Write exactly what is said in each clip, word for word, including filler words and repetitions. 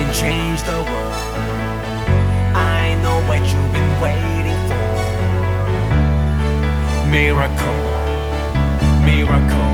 can change the world. I know what you've been waiting for. Miracle, miracle.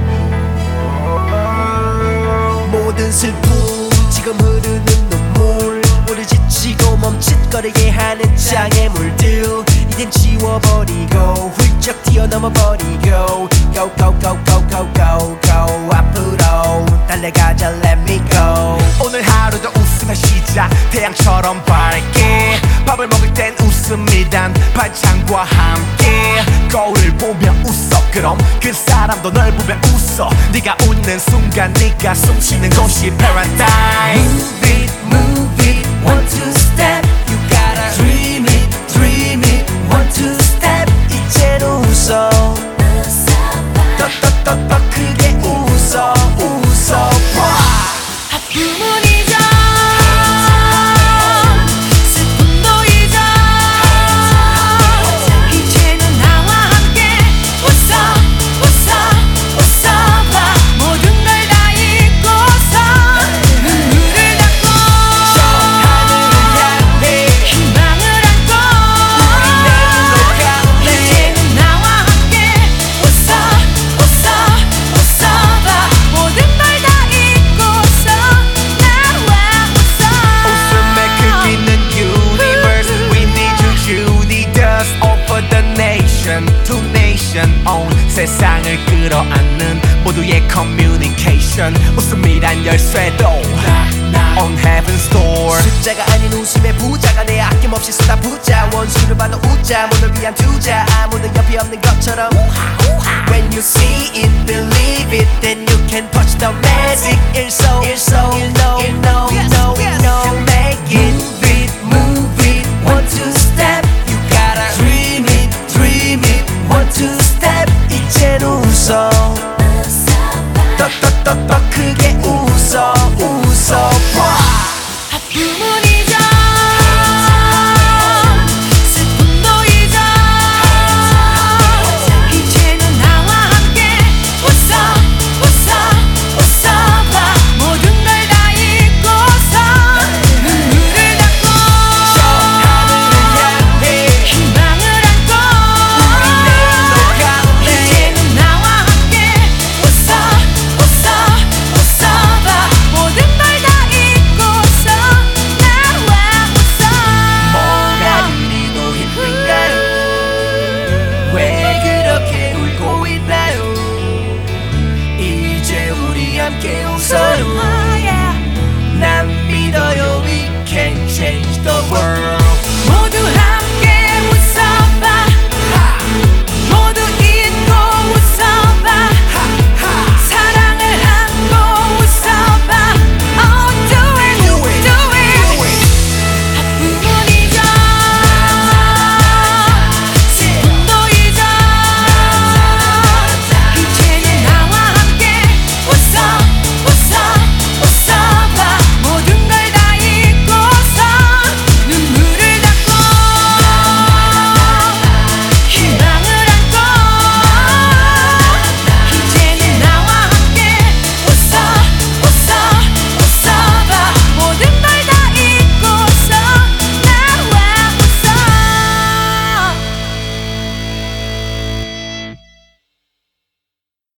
모든 슬픔 지금 흐르는 눈물 우리 지치고 멈칫거리게 하는 장애물들 이젠 지워버리고 훌쩍 뛰어넘어버리고 Go go go go go go go 앞으로 달려가자 let me go. 오늘 하루도 웃으며 시작 태양처럼 밝게 밥을 먹을 땐 웃음이란 반찬과 함께 거울을 보며 웃어 그럼 그 사람도 널 보며 웃어 네가 웃는 순간 네가 숨쉬는 곳이 paradise. Move it move it one two step you gotta dream it dream it one two step 이제는 웃어 더 더 더 더 크게 웃어 웃어 아픔은 잊어 슬픔도 잊어 이제는 나와 함께 웃어 웃어 웃어봐 모든 걸 다 잊고서 눈물을 닦고 하늘을 향해 희망을 안고 이제는 나와 함께 웃어 웃어 웃어봐 모든 걸 다 잊고서 나와 웃어 웃음에 그리는 universe we need you Judy does all for the nation to nation on 세상을 끌어안는 모두의 communication 웃음이란 열쇠도 on heaven's door. 숫자가 아닌 웃음의 부자가 내 아낌없이 쏟아부자 원수를 봐도 웃자 오늘 위한 투자 아무도 옆이 없는 것처럼 When you see it believe it then you can touch the magic 일소 일소 일노 일노 일노 일노 make it move it move it one two step you gotta dream it dream it one two step 이제는 웃어 더 더 더 더 크게 웃어 웃어 아픔은 잊어 슬픔도 잊어 이제는 나와 함께 웃어 웃어 웃어봐 모든 걸 다 잊고서 눈물을 닦고 하늘을 향해 희망을 안고 이제는 나와 함께 웃어 웃어 웃어봐 모든 걸 다 잊고서 나와 웃어 뭐가 그리도 힘든가요 왜 그렇게 울고 있나요 이제 우리 함께 웃어요 Oh yeah. 난 믿어요 we can change the world